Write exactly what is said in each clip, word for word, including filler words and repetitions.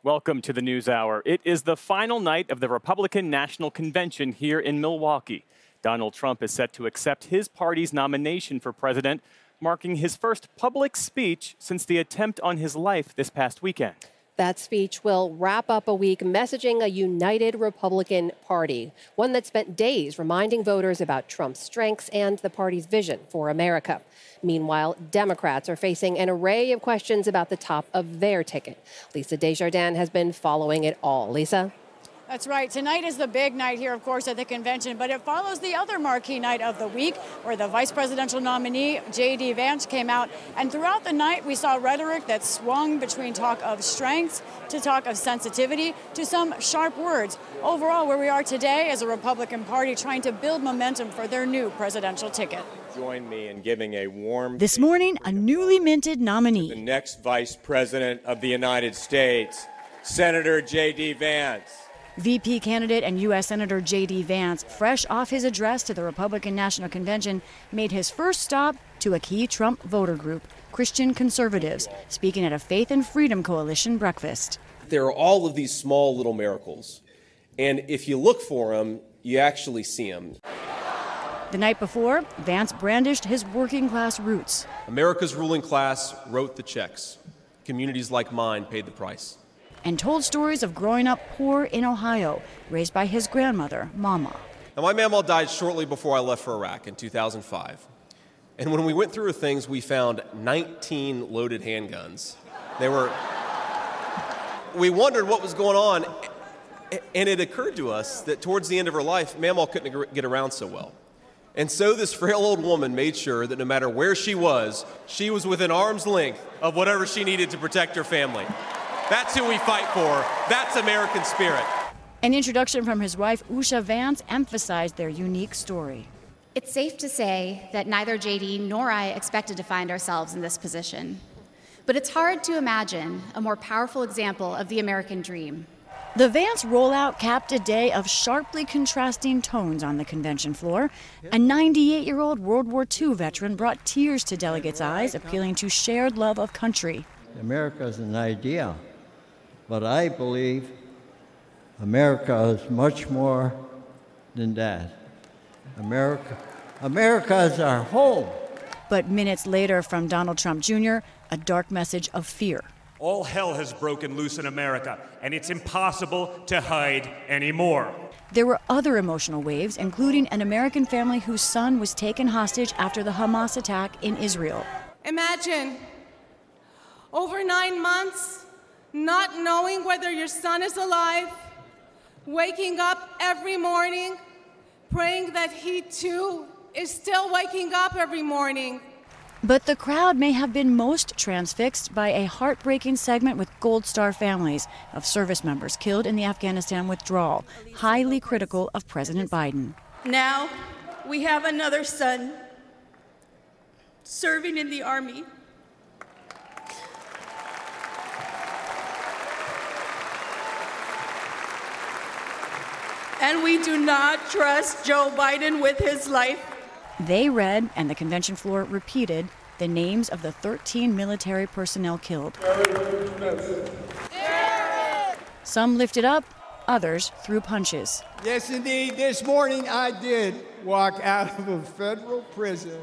Welcome to the News Hour. It is the final night of the Republican National Convention here in Milwaukee. Donald Trump is set to accept his party's nomination for president, marking his first public speech since the attempt on his life this past weekend. That speech will wrap up a week messaging a united Republican Party, one that spent days reminding voters about Trump's strengths and the party's vision for America. Meanwhile, Democrats are facing an array of questions about the top of their ticket. Lisa Desjardins has been following it all. Lisa? That's right. Tonight is the big night here, of course, at the convention, but it follows the other marquee night of the week where the vice presidential nominee, J D. Vance, came out. And throughout the night, we saw rhetoric that swung between talk of strengths to talk of sensitivity to some sharp words. Overall, where we are today as a Republican Party trying to build momentum for their new presidential ticket. Join me in giving a warm... This morning, a newly minted nominee. The next vice president of the United States, Senator J D. Vance. V P candidate and U S Senator J D. Vance, fresh off his address to the Republican National Convention, made his first stop to a key Trump voter group, Christian conservatives, speaking at a Faith and Freedom Coalition breakfast. There are all of these small little miracles, and if you look for them, you actually see them. The night before, Vance brandished his working class roots. America's ruling class wrote the checks. Communities like mine paid the price. And told stories of growing up poor in Ohio, raised by his grandmother, Mama. Now, my mama died shortly before I left for Iraq in two thousand five. And when we went through her things, we found nineteen loaded handguns. They were... We wondered what was going on, and it occurred to us that towards the end of her life, Mama couldn't get around so well. And so this frail old woman made sure that no matter where she was, she was within arm's length of whatever she needed to protect her family. That's who we fight for. That's American spirit. An introduction from his wife, Usha Vance, emphasized their unique story. It's safe to say that neither J D nor I expected to find ourselves in this position. But it's hard to imagine a more powerful example of the American dream. The Vance rollout capped a day of sharply contrasting tones on the convention floor. A ninety-eight-year-old World War Two veteran brought tears to delegates' eyes, appealing to shared love of country. America is an idea. But I believe America is much more than that. America, America is our home. But minutes later from Donald Trump Junior, a dark message of fear. All hell has broken loose in America, and it's impossible to hide anymore. There were other emotional waves, including an American family whose son was taken hostage after the Hamas attack in Israel. Imagine, over nine months, not knowing whether your son is alive, waking up every morning, praying that he too is still waking up every morning. But the crowd may have been most transfixed by a heartbreaking segment with Gold Star families of service members killed in the Afghanistan withdrawal, highly critical of President Biden. Now we have another son serving in the Army. And we do not trust Joe Biden with his life. They read, and the convention floor repeated, the names of the thirteen military personnel killed. Some lifted up, others threw punches. Yes, indeed. This morning I did walk out of a federal prison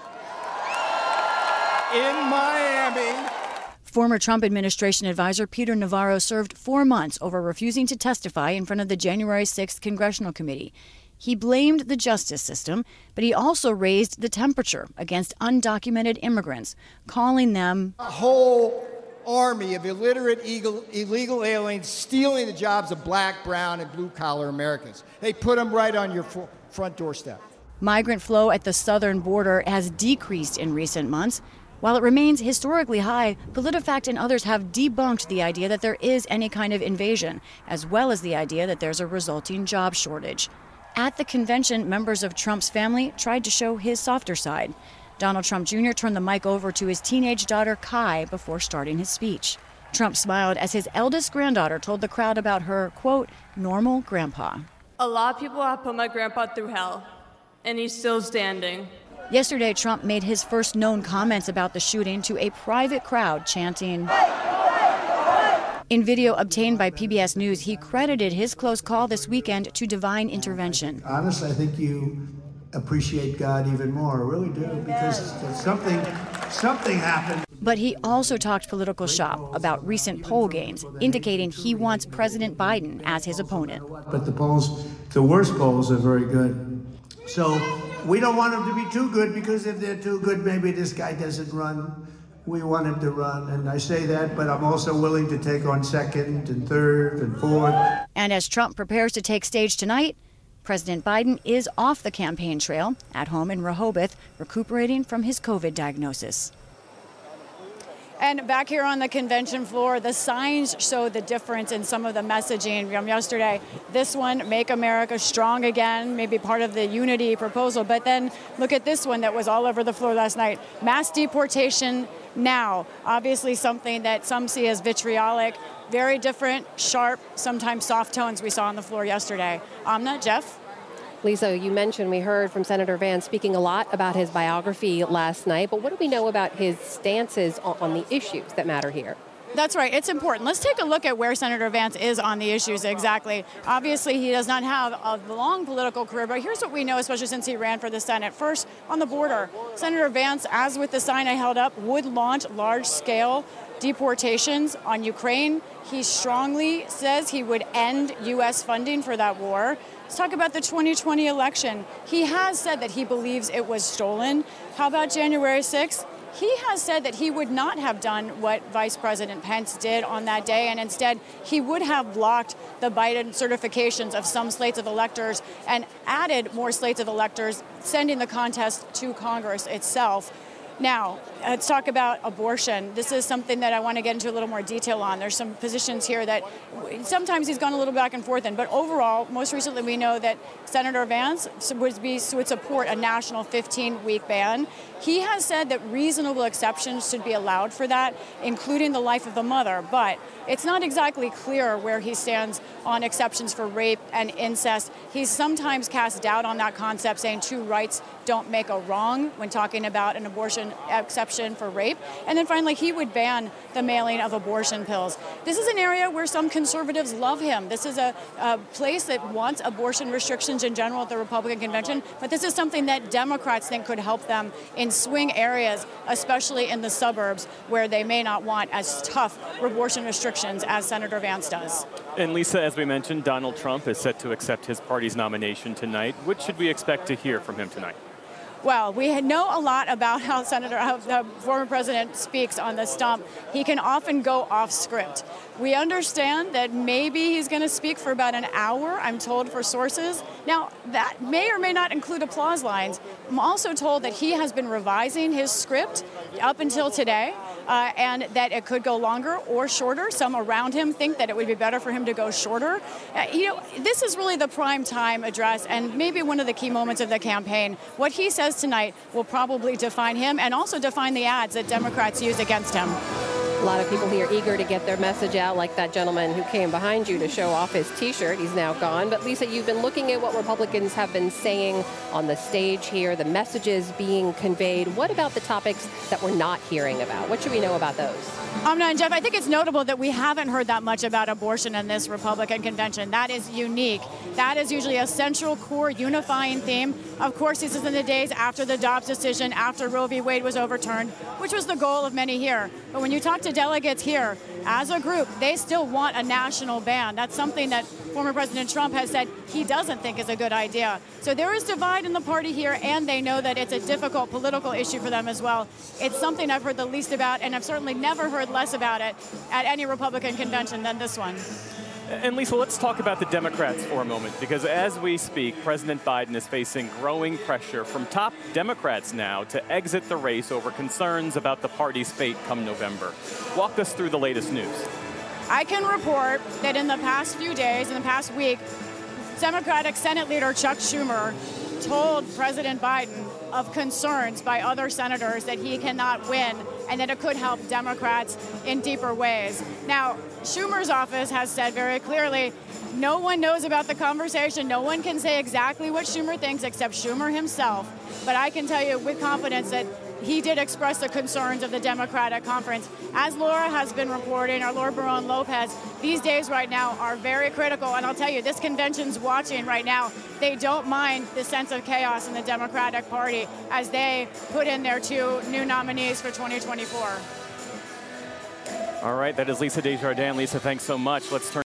in Miami. Former Trump administration advisor Peter Navarro served four months over refusing to testify in front of the January sixth Congressional Committee. He blamed the justice system, but he also raised the temperature against undocumented immigrants, calling them a whole army of illiterate illegal aliens stealing the jobs of black, brown, and blue-collar Americans. They put them right on your front doorstep. Migrant flow at the southern border has decreased in recent months. While it remains historically high, PolitiFact and others have debunked the idea that there is any kind of invasion, as well as the idea that there's a resulting job shortage. At the convention, members of Trump's family tried to show his softer side. Donald Trump Junior turned the mic over to his teenage daughter, Kai, before starting his speech. Trump smiled as his eldest granddaughter told the crowd about her, quote, normal grandpa. A lot of people have put my grandpa through hell, and he's still standing. Yesterday, Trump made his first known comments about the shooting to a private crowd chanting, In video obtained by P B S News, he credited his close call this weekend to divine intervention. Honestly, I think you appreciate God even more. I really do, because something, something happened. But he also talked political shop about recent poll gains, indicating he wants President Biden as his opponent. But the polls, the worst polls, are very good. So we don't want them to be too good, because if they're too good, maybe this guy doesn't run. We want him to run, and I say that, but I'm also willing to take on second and third and fourth. And as Trump prepares to take stage tonight, President Biden is off the campaign trail at home in Rehoboth, recuperating from his COVID diagnosis. And back here on the convention floor, the signs show the difference in some of the messaging from yesterday. This one, Make America Strong Again, maybe part of the unity proposal. But then look at this one that was all over the floor last night. Mass deportation now. Obviously something that some see as vitriolic. Very different, sharp, sometimes soft tones we saw on the floor yesterday. Amna, Jeff? Lisa, you mentioned we heard from Senator Vance speaking a lot about his biography last night, but what do we know about his stances on the issues that matter here? That's right. It's important. Let's take a look at where Senator Vance is on the issues exactly. Obviously, he does not have a long political career, but here's what we know, especially since he ran for the Senate. First, on the border, Senator Vance, as with the sign I held up, would launch large-scale deportations on Ukraine. He strongly says he would end U S funding for that war. Let's talk about the twenty twenty election. He has said that he believes it was stolen. How about January sixth? He has said that he would not have done what Vice President Pence did on that day, and instead he would have blocked the Biden certifications of some slates of electors and added more slates of electors, sending the contest to Congress itself. Now, let's talk about abortion. This is something that I want to get into a little more detail on. There's some positions here that sometimes he's gone a little back and forth in, but overall, most recently we know that Senator Vance would, be, would support a national fifteen-week ban. He has said that reasonable exceptions should be allowed for that, including the life of the mother, but it's not exactly clear where he stands on exceptions for rape and incest. He's sometimes cast doubt on that concept, saying two rights don't make a wrong when talking about an abortion exception for rape. And then finally, he would ban the mailing of abortion pills. This is an area where some conservatives love him. This is a, a place that wants abortion restrictions in general at the Republican convention, but this is something that Democrats think could help them in swing areas, especially in the suburbs where they may not want as tough abortion restrictions as Senator Vance does. And Lisa, as we mentioned, Donald Trump is set to accept his party's nomination tonight. What should we expect to hear from him tonight? Well, we know a lot about how Senator, how the former president speaks on the stump. He can often go off script. We understand that maybe he's going to speak for about an hour, I'm told, for sources. Now, that may or may not include applause lines. I'm also told that he has been revising his script up until today, uh, and that it could go longer or shorter. Some around him think that it would be better for him to go shorter. Uh, you know, this is really the prime time address and maybe one of the key moments of the campaign. What he says tonight will probably define him and also define the ads that Democrats use against him. A lot of people here eager to get their message out, like that gentleman who came behind you to show off his T-shirt. He's now gone. But Lisa, you've been looking at what Republicans have been saying on the stage here, the messages being conveyed. What about the topics that we're not hearing about? What should we know about those? Amna and Jeff, I think it's notable that we haven't heard that much about abortion in this Republican convention. That is unique. That is usually a central core unifying theme. Of course, this is in the days after the Dobbs decision, after Roe v. Wade was overturned, which was the goal of many here. But when you talk to delegates here, as a group, they still want a national ban. That's something that former President Trump has said he doesn't think is a good idea. So there is divide in the party here, and they know that it's a difficult political issue for them as well. It's something I've heard the least about, and I've certainly never heard less about it at any Republican convention than this one. And Lisa, let's talk about the Democrats for a moment, because as we speak, President Biden is facing growing pressure from top Democrats now to exit the race over concerns about the party's fate come November. Walk us through the latest news. I can report that in the past few days, in the past week, Democratic Senate Leader Chuck Schumer told President Biden of concerns by other senators that he cannot win and that it could help Democrats in deeper ways. Now, Schumer's office has said very clearly, no one knows about the conversation. No one can say exactly what Schumer thinks except Schumer himself. But I can tell you with confidence that he did express the concerns of the Democratic conference. As Laura has been reporting, or Laura Barron Lopez, these days right now are very critical. And I'll tell you, this convention's watching right now. They don't mind the sense of chaos in the Democratic Party as they put in their two new nominees for twenty twenty-four. All right, that is Lisa Desjardins. Lisa, thanks so much. Let's turn